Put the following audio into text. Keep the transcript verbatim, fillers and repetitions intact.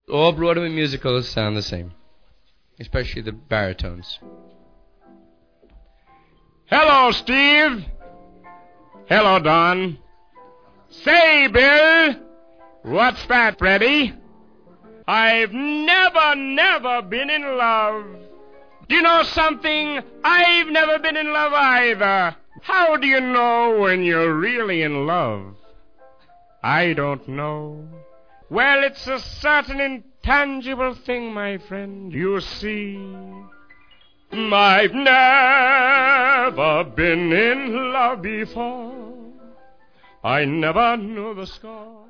all Broadway musicals sound the same, especially the baritones. Hello, Steve. Hello, Don. Say, Bill, what's that, Freddie? I've never, never been in love. Do you know something? I've never been in love either. How do you know when you're really in love? I don't know. Well, it's a certain intangible thing, my friend, you see. I've never been in love before. I never knew the score.